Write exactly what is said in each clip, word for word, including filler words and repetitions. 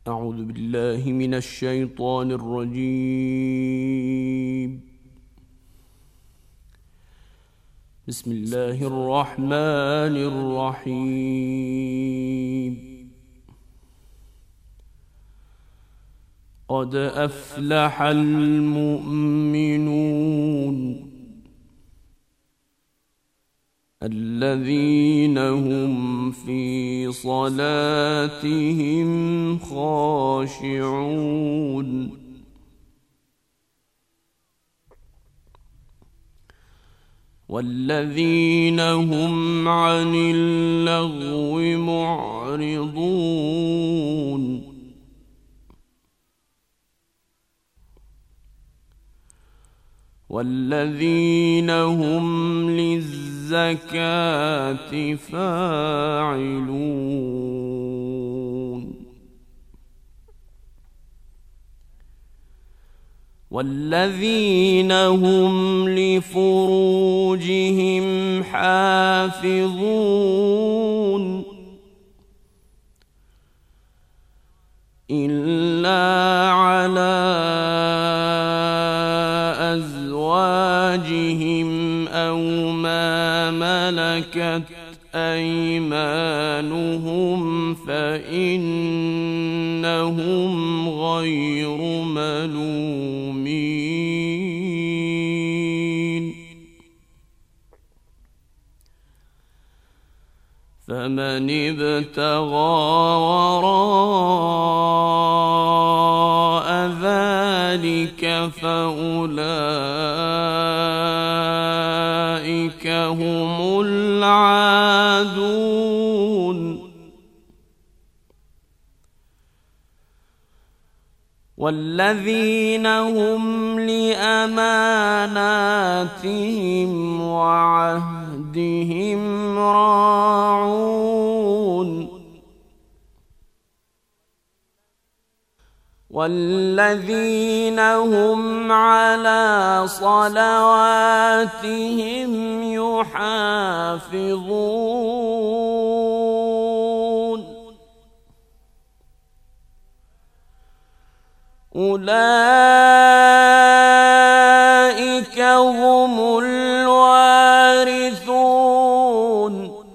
أعوذ بالله من الشيطان الرجيم. بسم الله الرحمن الرحيم. قد أفلح المؤمنون الذين هم في صلاتهم خاشعون والذين هم عن اللغو معرضون والذين هم للزكاة فاعلون والذين هم لفروجهم حافظون إلا على أزواجهم أو ما ملكت أيمانهم فإنهم غير ملومين. فمن ابتغى وراء ذلك فأولئك هم العادون والذين هم لأماناتهم وعهدهم راعون والذين هم على صلواتهم يحافظون أولئك هم الوارثون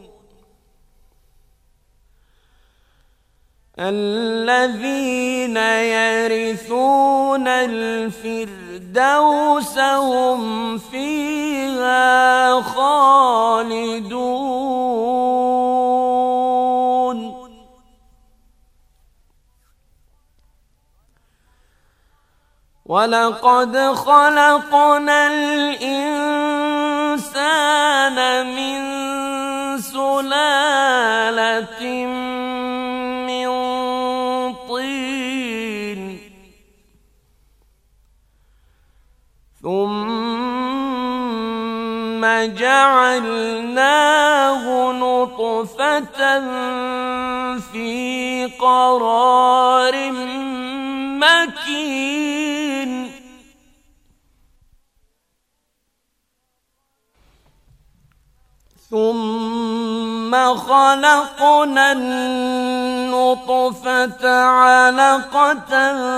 الذين يرثون الفردوس هم فيها خالدون. ولقد خلقنا الإنسان من سلالة من طين ثم جعلناه نطفة في قرار مكين ثم خلقنا النطفة علقة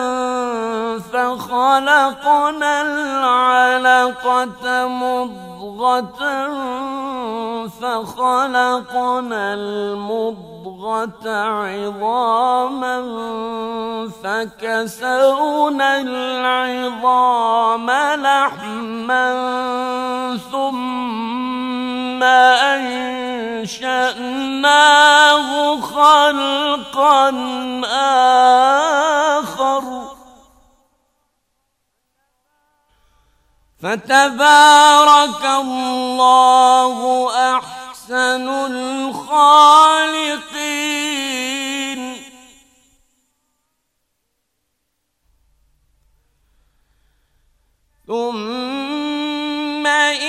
فخلقنا العلقة مضغة فخلقنا المضغة عظاما فكسونا العظام لحما ثم أنشأناه خلقا آخر فتبارك الله أحسن الخالقين. ثم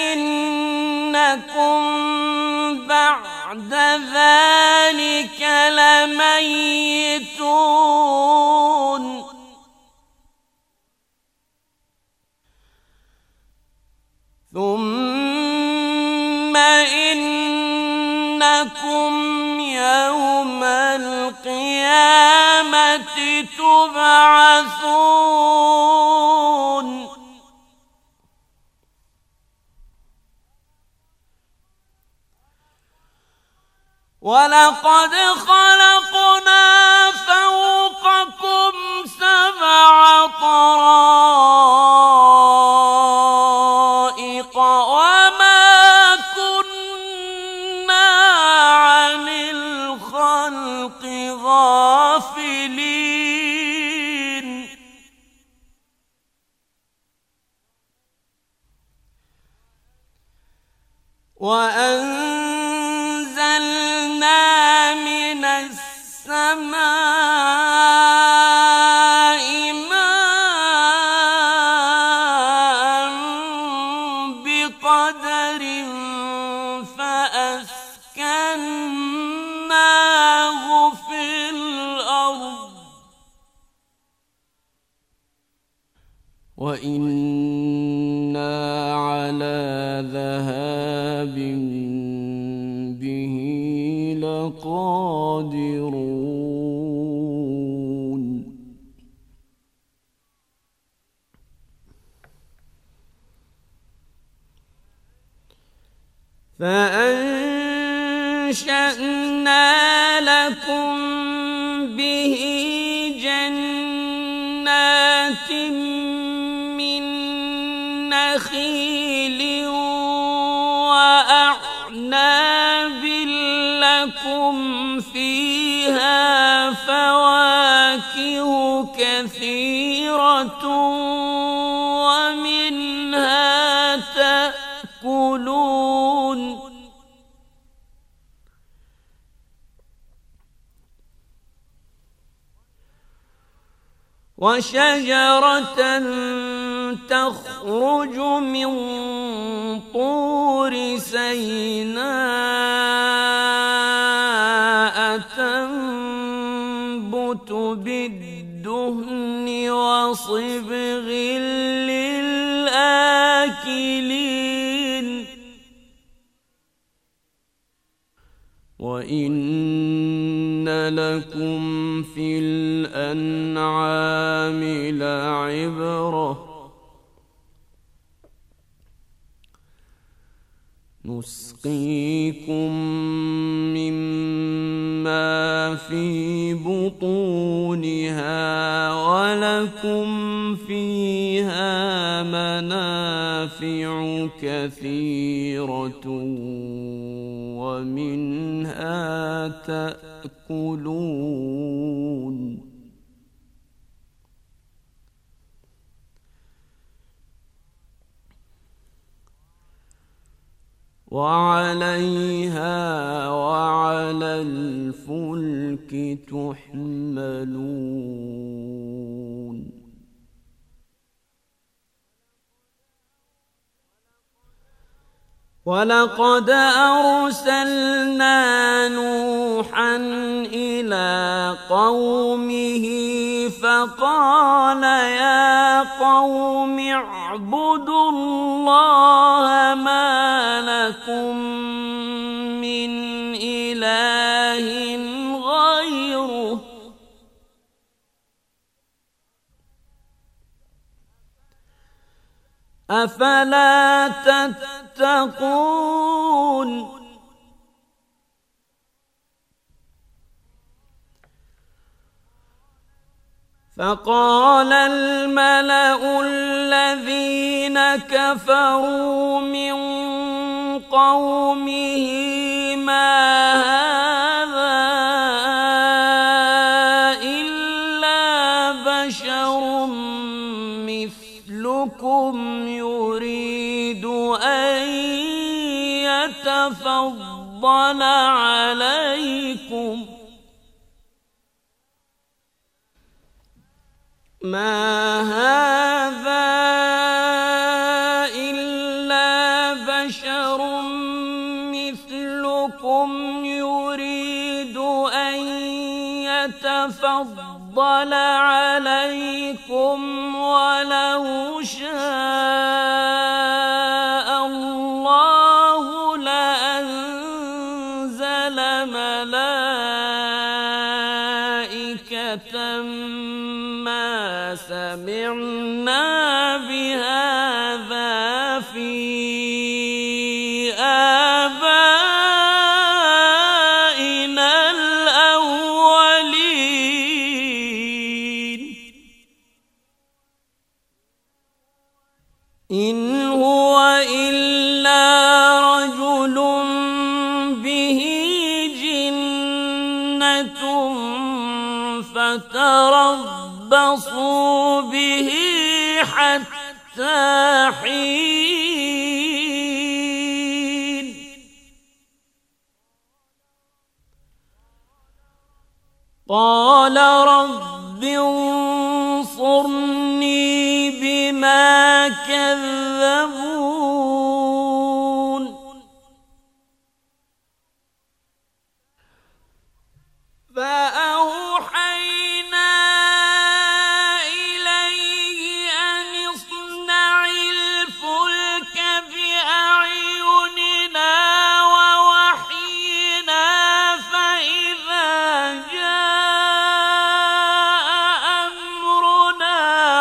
إنكم بعد ذلك لميتون ثم إنكم يوم القيامة تبعثون ولقد خلقنا فوقكم سبع طرائق وما كنا عن الخلق غافلين وأنزلنا من السماء ماء بقدر فأسكناه في الأرض وإنا على ذهاب به لقادرون فأنشأنا لكم به جنات من نخيل وأعناب لكم فيها فواكه كثيرة ومنها تأكلون وشجرة تخرج من طور سيناء تنبت بالدهن وصبغ للآكلين وإن لكم في الأنعام لعبرة نسقيكم مما في بطونها ولكم فيها منافع كثيرة ومنها تأكلون وعليها وعلى الفلك تحملون ولقد أرسلنا نوحا إلى قومه فقال يا قوم اعبدوا الله ما لكم من إله غيره أفلا تتقون فقال الملأ الذين كفروا من قومه ما هذا إلا بشر مثلكم يريد أن يتفضل عليكم ما هذا إلا بشر مثلكم يريد أن يتفضل عليكم ولو شاء الله لأنزل ملائكة ما سمعنا بهذا في آبائنا الأولين إن هو إلا رجل به جنة فتربصوا به حتى حين قال رب انصرني بما كذبون فأوحينا إليه أن اصنع الفلك بأعيننا ووحينا فإذا جاء أمرنا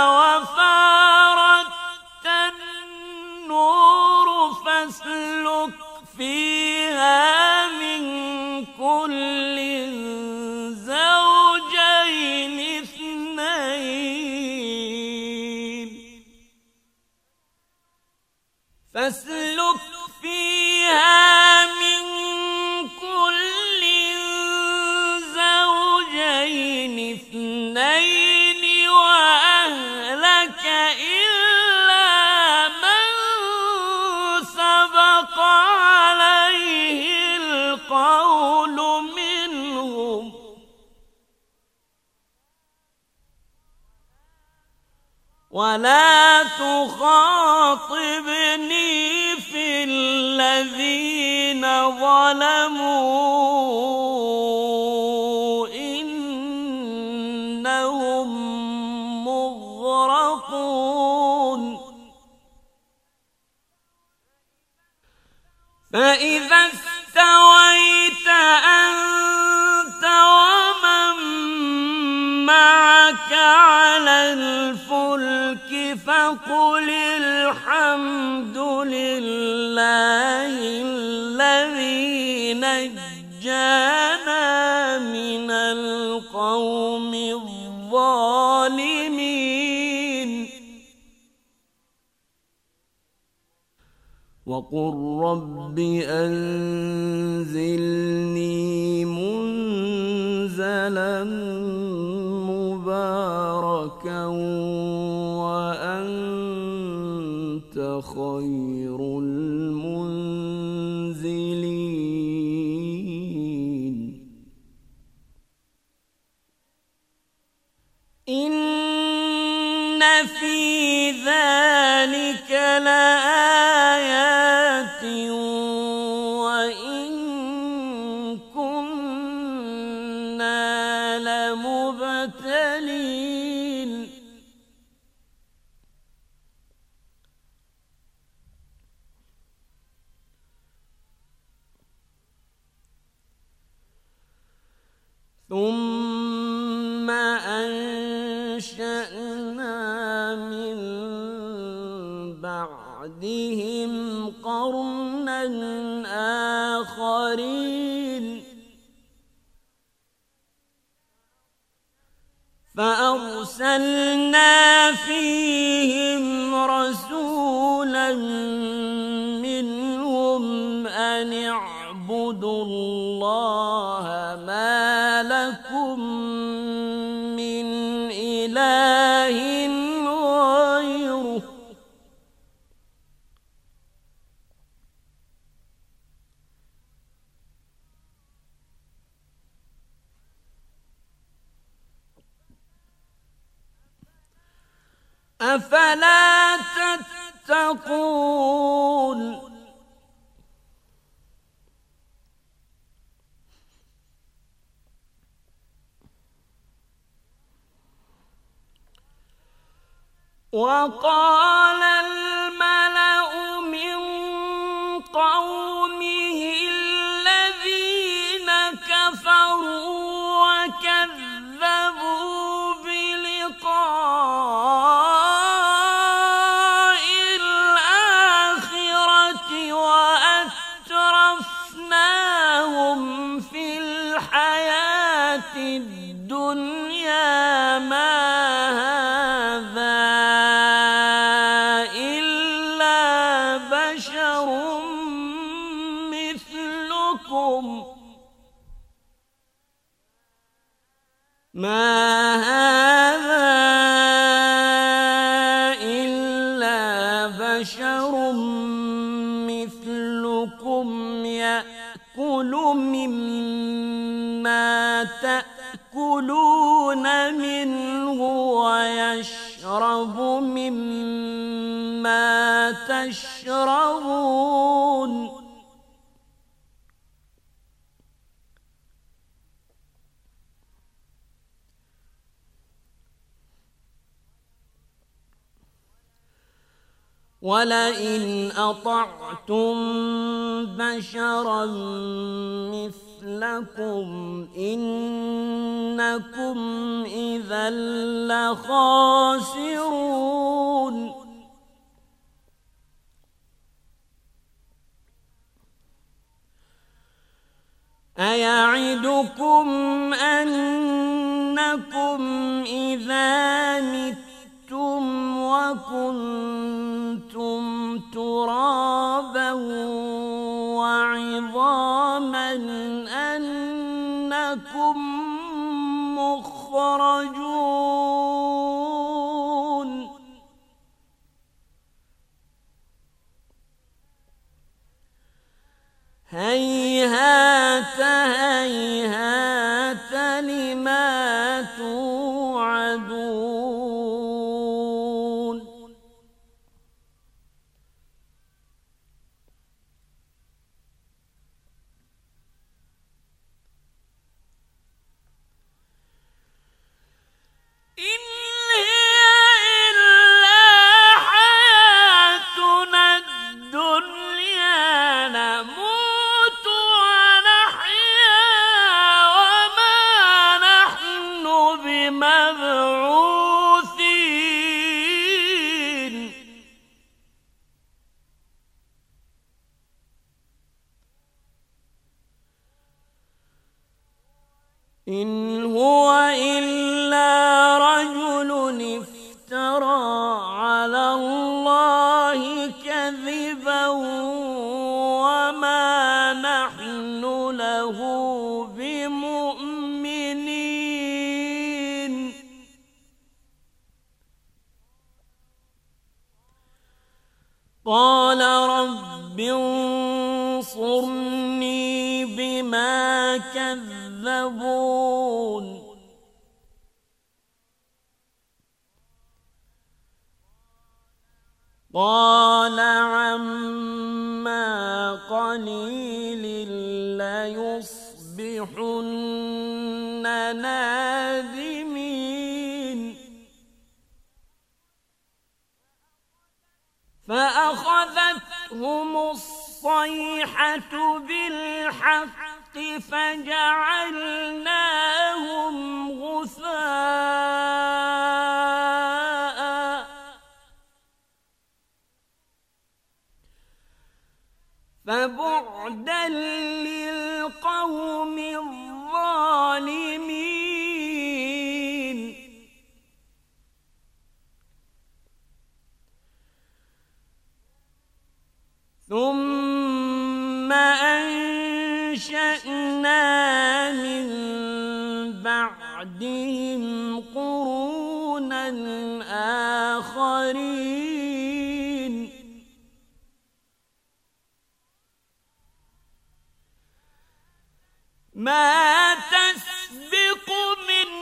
وفارت النور فاسلك فيها من كل زوجين اثنين فاسلك فيها من كل زوجين اثنين وأهلك إلا من سبق عليه القول منهم ولا تخاطبني في الذين ظلموا إنهم مغرقون فإذا استويت أنت ومن معك على الفلك فقل الحمد لله الذي نجانا من القوم الظالمين وقل رب أنزلني منزلا مباركا وأنت خير المنزلين إن في ذلك لآيات وإن كنا لمبتلين ثم أنشأنا من بعدهم قرنا آخرين فأرسلنا فيهم رسولا منهم أن اعبدوا الله ما لكم من إله غيره أفلا تتقون وقال الملأ من قومه الذين كفروا وكذبوا به ما هذا إلا بشر مثلكم ما هذا إلا بشر مثلكم يأكل مما تأكلون منه ويشرب مما تشربون ولئن أطعتم بشرا مثلكم إنكم إذا لخاسرون أيعدكم أنكم إذا متم وكنتم ترابا وعظاما أنكم مخرجون هيهات هيهات لما توعدون إن هي إلا حياتنا الدنيا نموت ونحيا وما نحن بمبعوثين إن هو إلا رجل افترى على الله كذبا وما نحن له بمؤمنين قال رب انصرني بما كذبون قال عما قليل ليصبحن نادمين فأخذتهم الصيحة بالحق فجعلناهم غثاء فبعدا للقوم الظالمين ثم أنشأنا من بعدهم قرونا آخرين ما تسبق من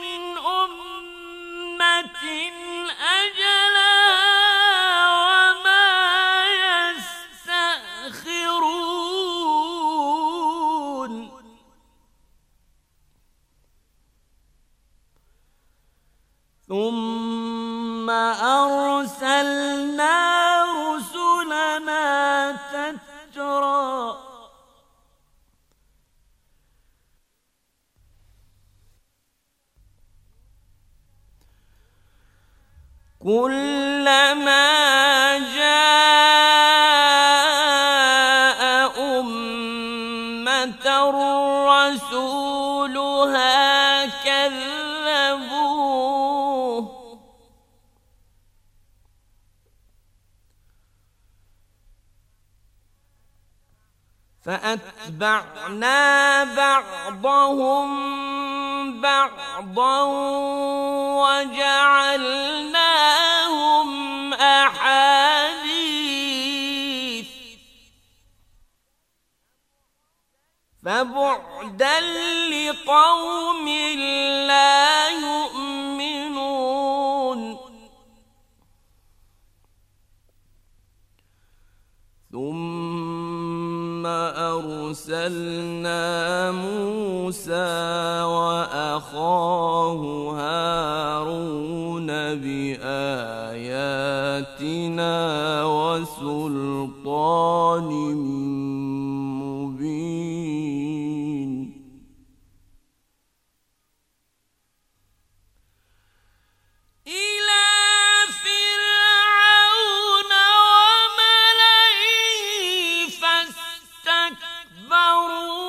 أمة أجلها وما يستأخرون ثم أرسلنا رسلنا تترى كلما جاء أمة رسولها كذبوا فأتبعنا بعضهم بعضا وجعلناهم أحاديث فبعدا لقوم لا يؤمنون ثم أرسلنا موسى وأخاه هارون بآياتنا وسلطان مبين إلى فرعون وملئه فاستكبروا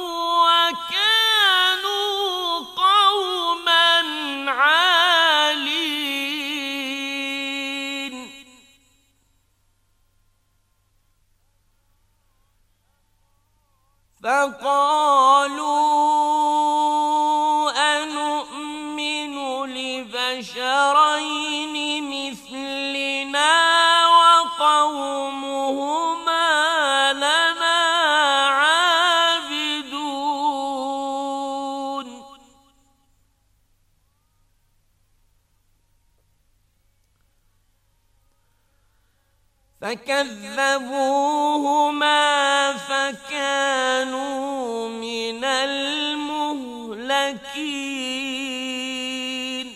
وكانوا قوما عالين فقالوا أنؤمن لبشرين مثلنا وقومهما لنا عابدون فكذبوهما فكانوا من المهلكين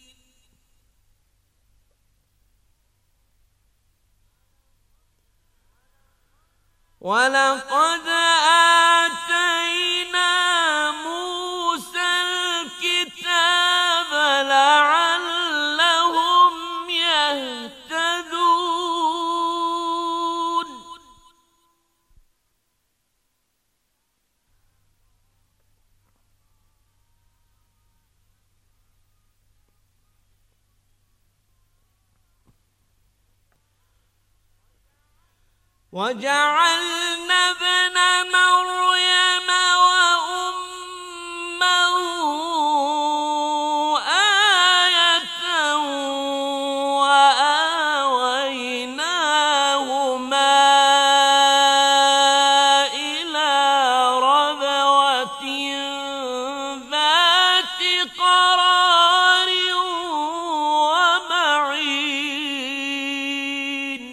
ولقد آتينا موسى الكتاب لعلهم يهتدون وجعلنا ابن مريم وأمه آية وآويناهما إلى ربوة ذات قرار ومعين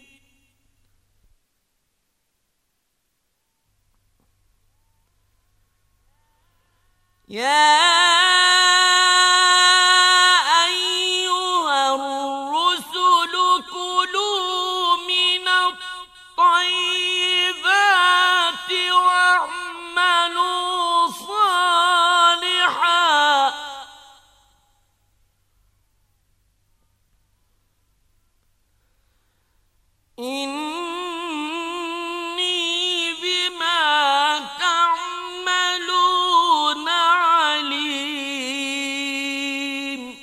يا أيها الرسل كلوا من الطيبات واعملوا صالحا إني بما تعملون عليم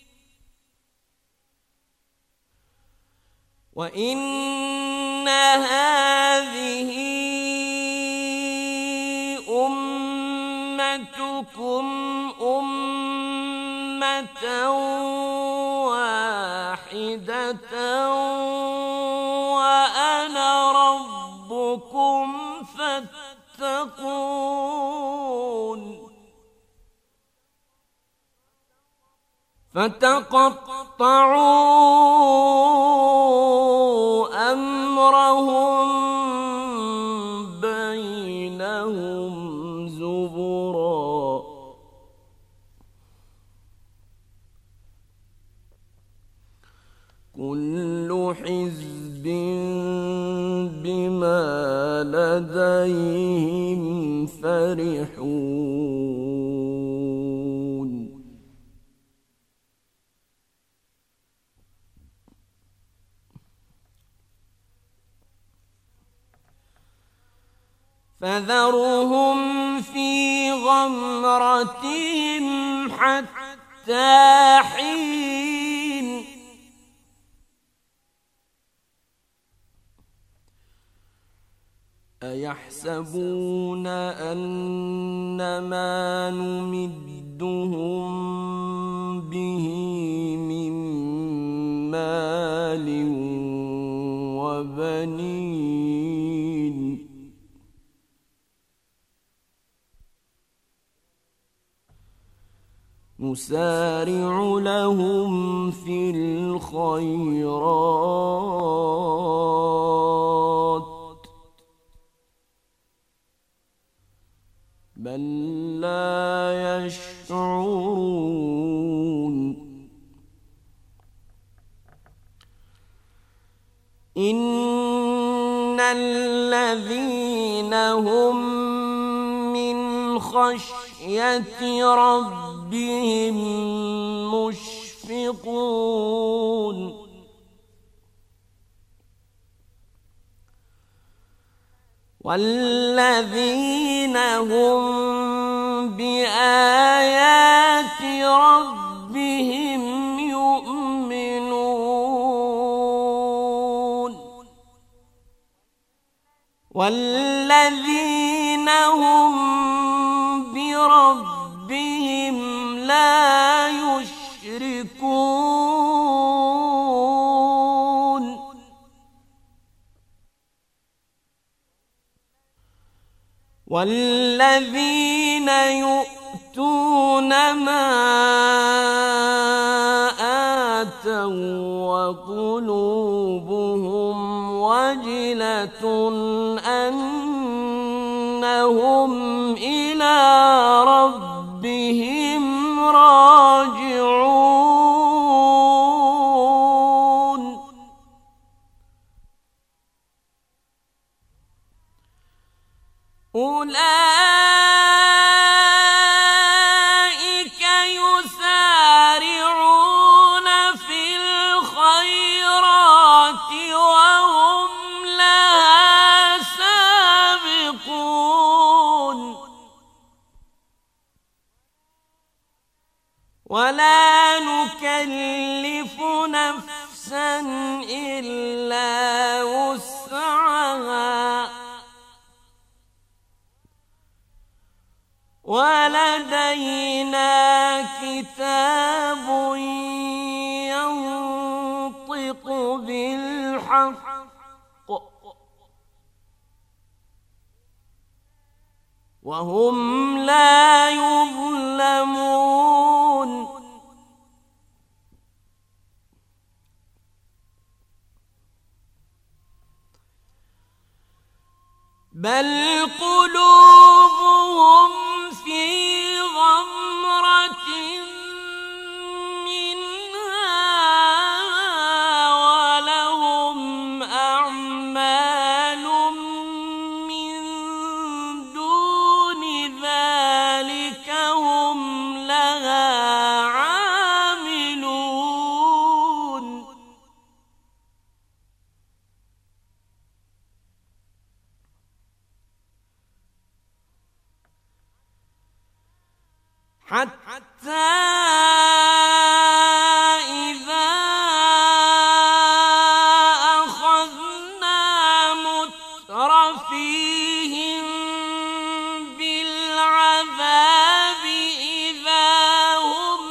وإن هذه أمتكم أمة واحدة وأنا ربكم فاتقون فتقطعوا أمرهم بينهم زبرا كل حزب بما لديهم فرحون فذرهم في غمرتهم حتى حين ويحسبون أنما نمدهم به من مال وبنين نسارع لهم في الخيرات بل لا يشعرون إن الذين هم من خشية ربهم مشفقون والذين هم بآيات ربهم يؤمنون والذين هم بربهم لا يشركون والذين يؤتون ما آتوا وقلوبهم وجلة أنهم إلى ربهم راجعون أولئك يسارعون في الخيرات وهم لها سابقون ولا نكلف نفسا إلا وسعها ولدينا كتاب ينطق بالحق وهم لا يظلمون بل قلوبهم في غمرة منها ولهم أعمال من دون ذلك هم لها عاملون حتى إذا أخذنا مترفيهم بالعذاب إذا هم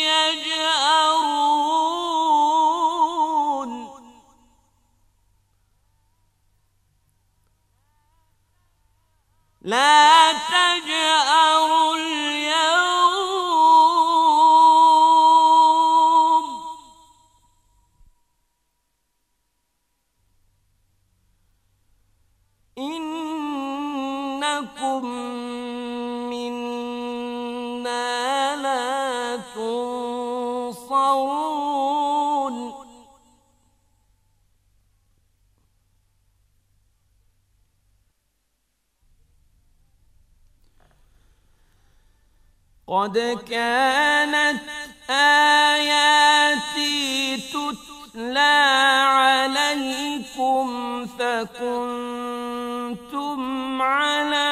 يجأرون لا تجأروا اليوم إنكم منا لا تنصرون قد كانت آياتي تتلى عليكم فكنتم على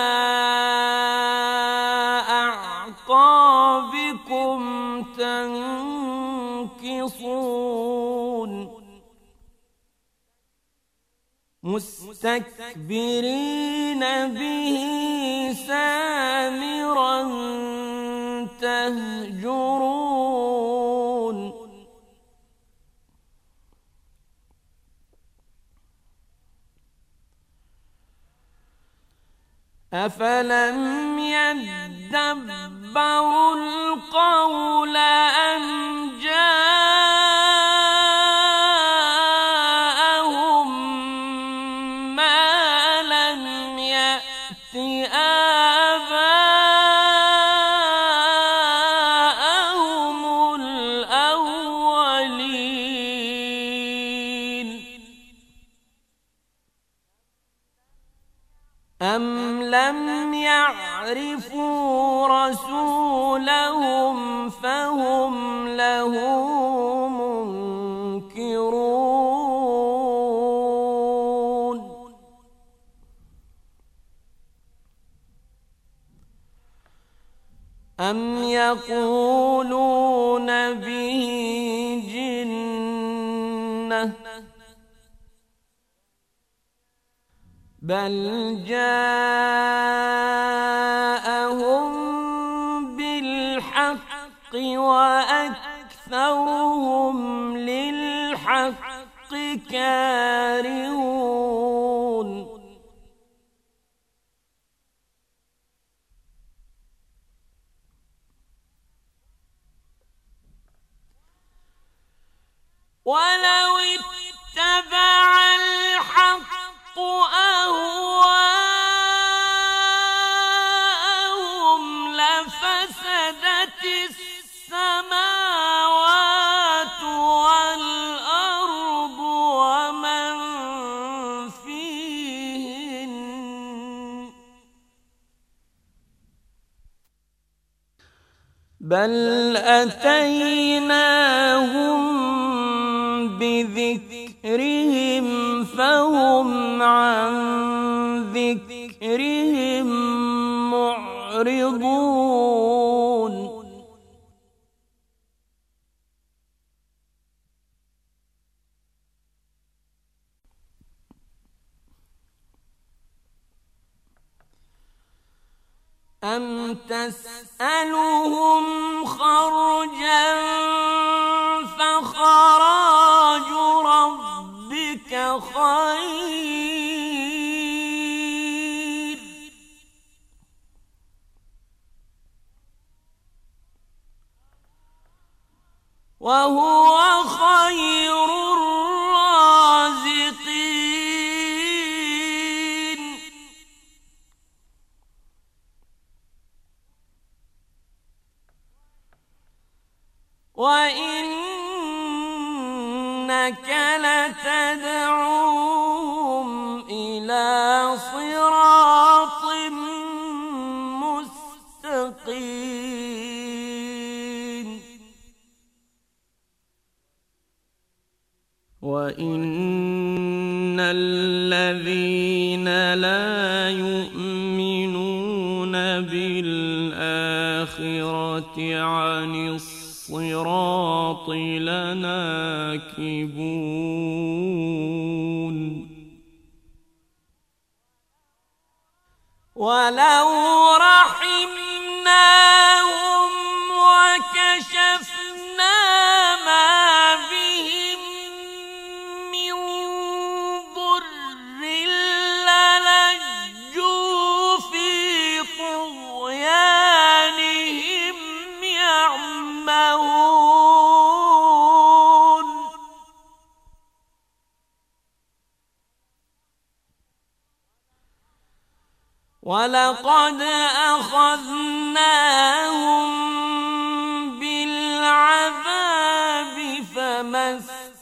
أعقابكم تنكصون مستكبرين به سامرا تهجرون أفلم يدبروا القول أم جاءهم ما لم يأت آباءهم الأولين أم لم يعرفوا رسولهم فهم له منكرون أم يقولون به جنة بل جاءهم بالحق وأكثرهم للحق كارهون ولو اتبع الحق أهواءهم لفسدت السماوات والأرض ومن فيهن بل أتيناهم بذكرهم فهم عن ذكرهم معرضون أم تسألهم خرجا فخراج ربك خير وهو خير الرازقين وإنك لتدعوهم إلى صراط مستقيم وإن الذين لا يؤمنون بالآخرة عن الصراط لناكبون ولو رحمناهم وكشفنا ما بهم من ضر للجوا في طغيانهم يعمهون ولقد أخذناهم بالعذاب فما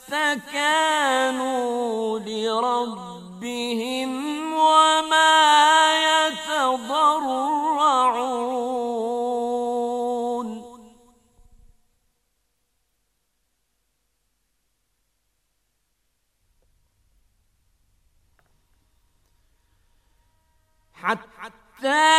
استكانوا لربهم وما يتضرعون حتى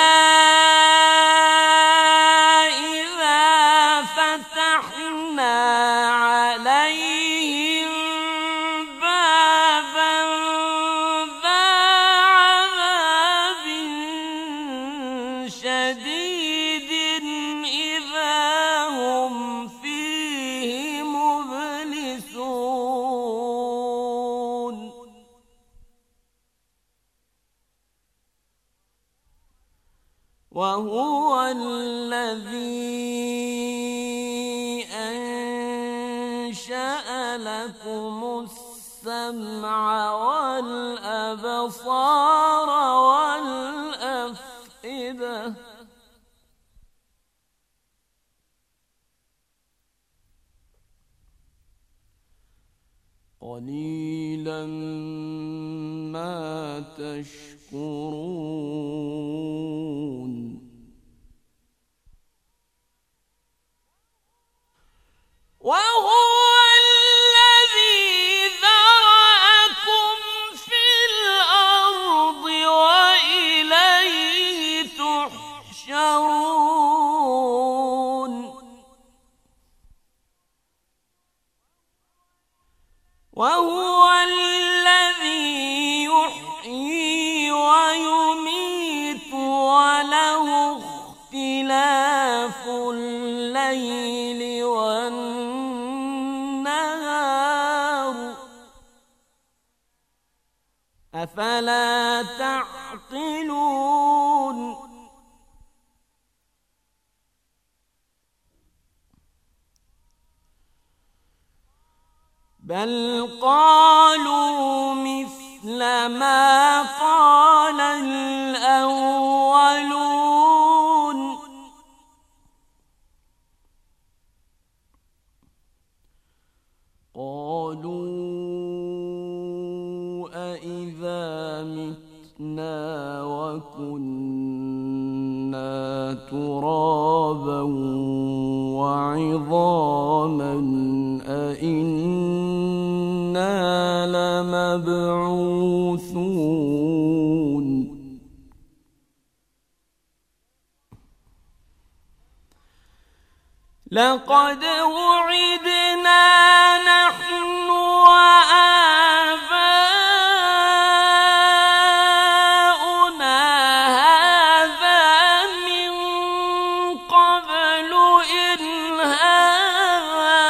إذا فتحنا عليهم بابا وهو الذي أنشأ لكم السمع والأبصار والأفئدة قليلا ما تشكرون وهو الذي ذرأكم في الأرض وإليه تحشرون وهو الذي يحيي ويميت وله اختلاف الليل والنهار أفلا تعقلون بل قالوا مثل ما قال الأولون قالوا أإذا متنا وكنا ترابا وعظاما أإنا لمبعوثون لقد وعدنا نحن وآباؤنا هذا من قبل إن هذا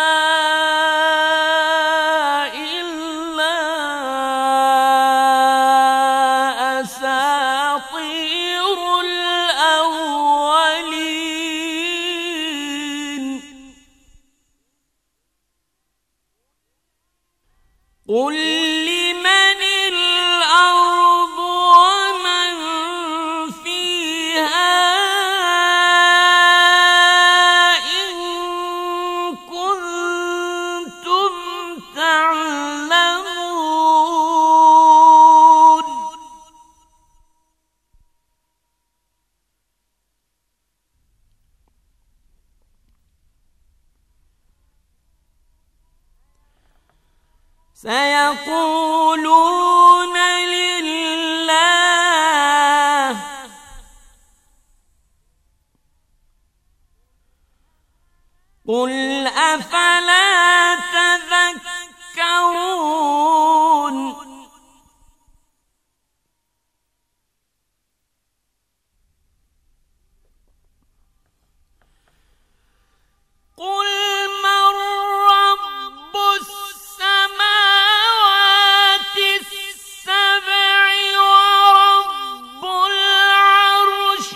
إلا أساطير الأولين قل لمن الأرض ومن فيها إن كنتم تعلمون سيقولون لله قل أفلا تذكرون قل من رب السماوات السبع ورب العرش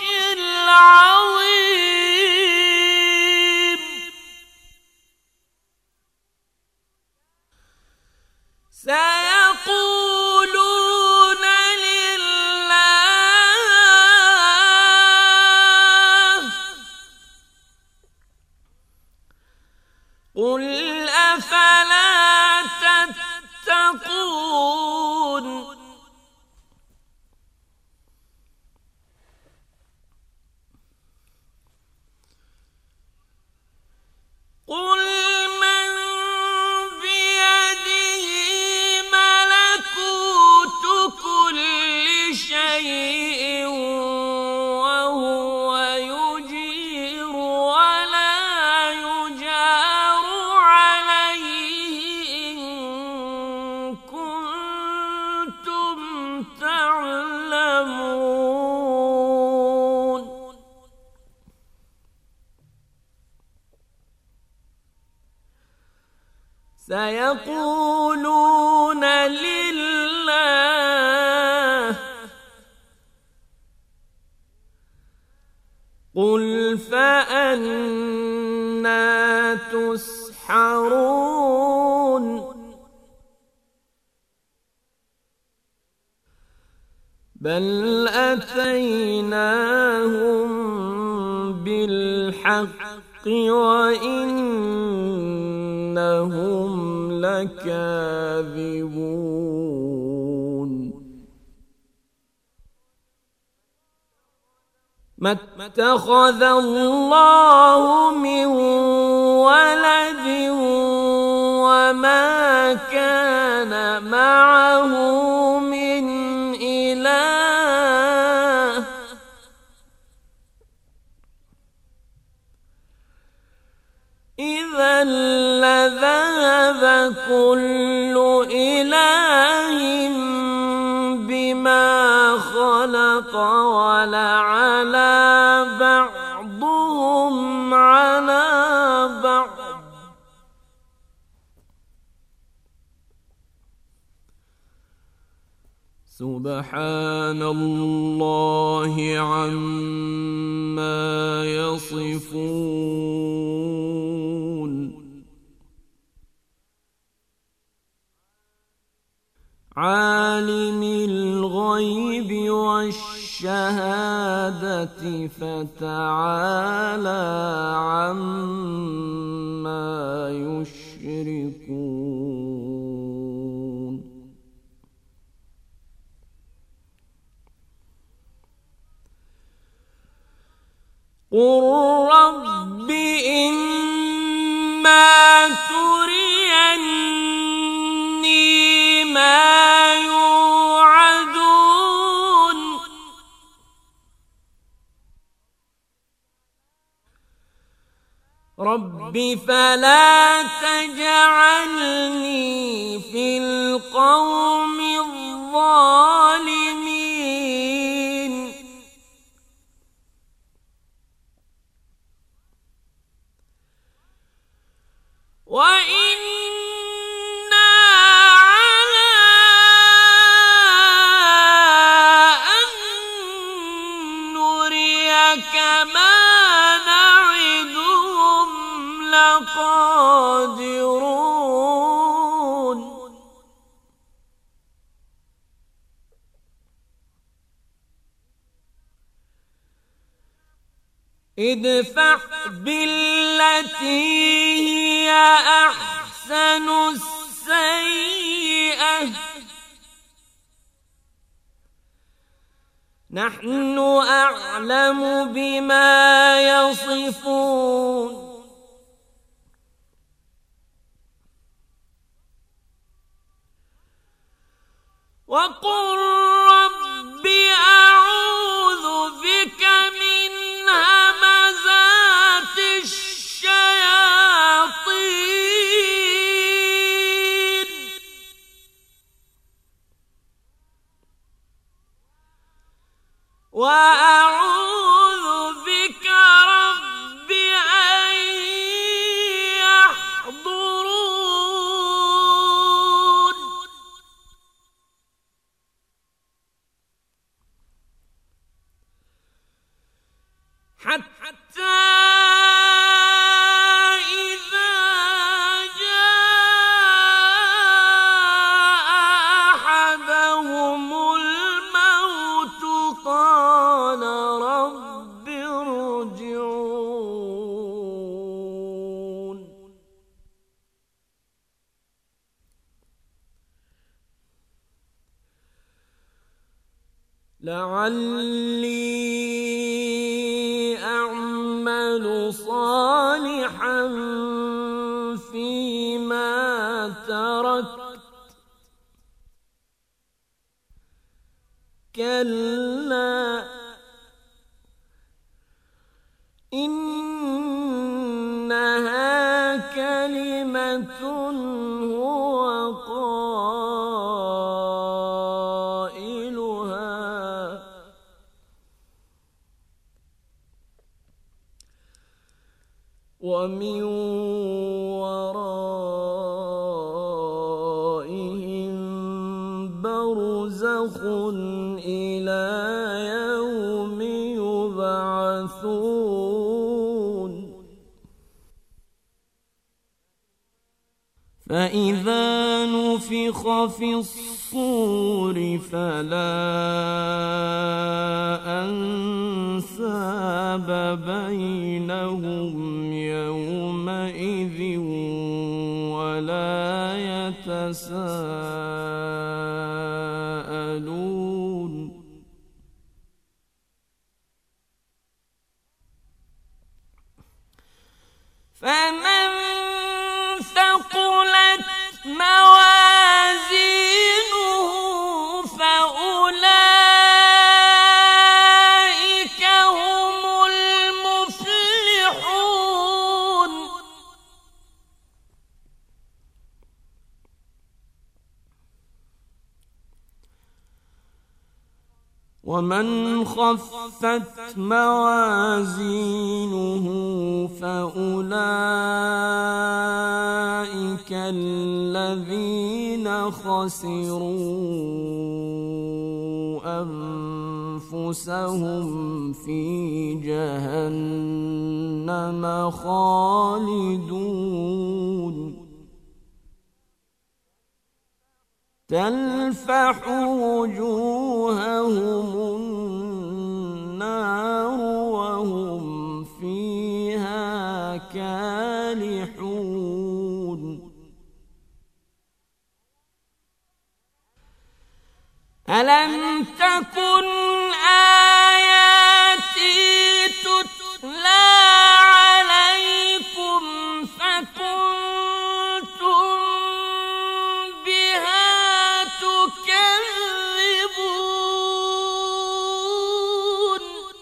العظيم سيقولون لله قل أفلا تتقون قل من بيده ملكوت كل شيء وهو يجير ولا يجار عليه إن كنتم تعلمون سيقولون لله فأنى تسحرون بل أتيناهم بالحق وإنهم لكاذبون ما اتخذ الله من ولد وما كان معه من إله إذا لذهب كل إله بما خلق ولعلى بعضهم على بعض سبحان الله عما يصفون عالم الغيب والشهادة فتعالى عما يشركون قل رب إما تريني ما يوعدون رب فلا تجعلني في القوم الظالمين وإنا على أن نريك ما نعدهم لقادرون ادفع بالتي هي أحسن السيئة نحن أعلم بما يصفون وقل رب أعوذ بك من همزات الشياطين وأعوذ بك رب أن يحضرون حتى إذا جاء أحدهم الموت قال رب ارجعون لعلي صالحا فيما تركت كلا إنها كلمة هو قائلها ومن ورائهم برزخ إلى يوم يبعثون فإذا نفخ في الصور فلا أنساب بينهم يومئذ ولا يتساءلون فمن ثقلت موازينه فأولئك هم المفلحون ومن خفت موازينه فأولئك الذين خسروا أنفسهم في جهنم خالدون تلفح وجوههم النار وهم فيها كالحون ألم تكن آياتي تتلى عليكم فكنتم بها تكذبون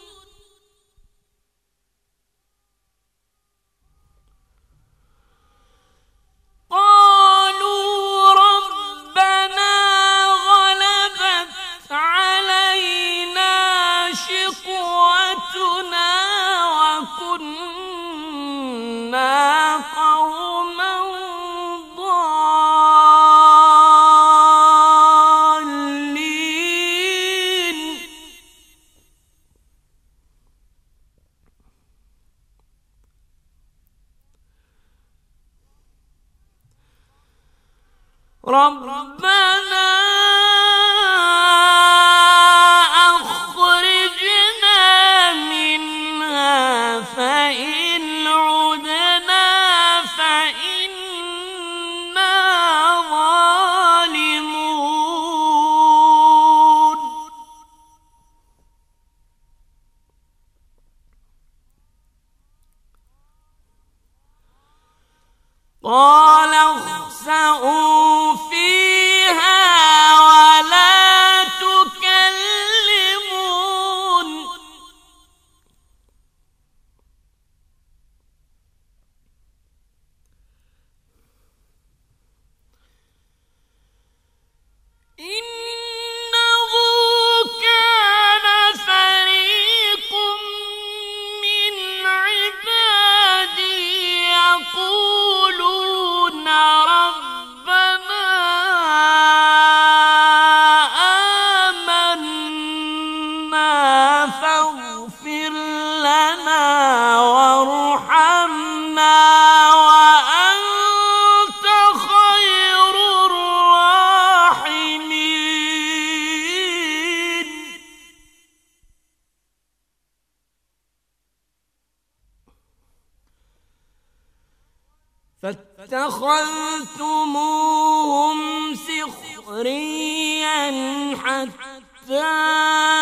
قالوا ربنا غلبت علينا شقوتنا وكنا قوما ضالين ربنا أخرجنا منها فإن عدنا فإنا ظالمون قال اخسئوا فيها ولا تكلمون إنه كان فريق من عبادي يقولون ربنا آمنا فاغفر لنا وارحمنا وأنت خير الراحمين فاتخذتموهم سخريا حتى